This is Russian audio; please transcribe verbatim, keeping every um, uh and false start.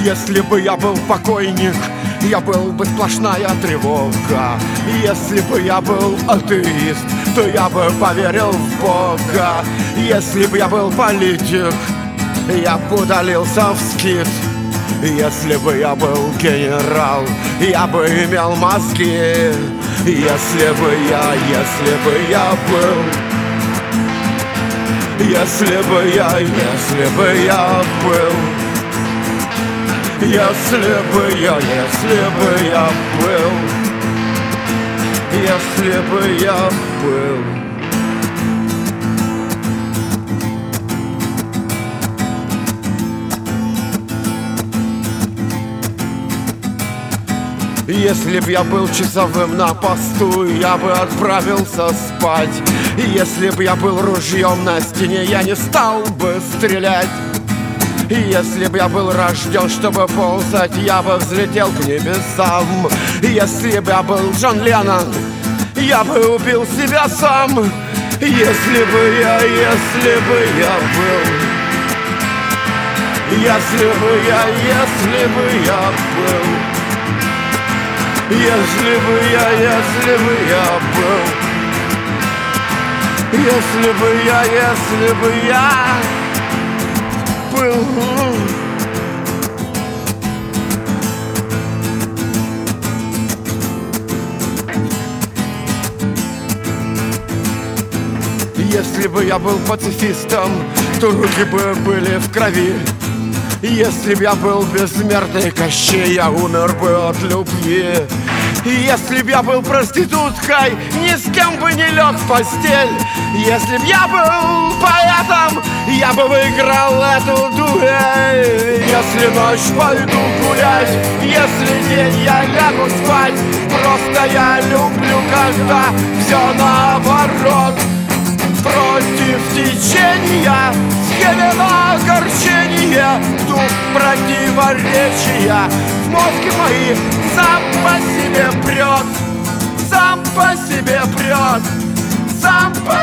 Если бы я был покойник, я был бы сплошная тревога. Если бы я был атеист, то я бы поверил в Бога. Если бы я был политик, я бы удалился в скит. Если бы я был генерал, я бы имел мозги. Если бы я, если бы я был, если бы я, если бы я был, если бы я, если бы я был, если бы я был. Если б я был часовым на посту, я бы отправился спать. Если б я был ружьем на стене, я не стал бы стрелять. Если б я был рожден, чтобы ползать, я бы взлетел к небесам. Если б я был Джон Леннон, я бы убил себя сам. Если бы я, если бы я был, если бы я, если бы я был, если бы я, если бы я был, если бы я, если бы я был. Если бы я был пацифистом, то руки бы были в крови. Если б я был бессмертный Кощей, я умер бы от любви. Если б я был проституткой, ни с кем бы не лег в постель. Если б я был поэтом, я бы выиграл эту дуэль. Если ночь пойду гулять, если день я лягу спать, просто я люблю, когда все наоборот. Против течения, схемено огорчения, дух противоречия в мозге мои сам по себе прет, сам по себе прет, сам по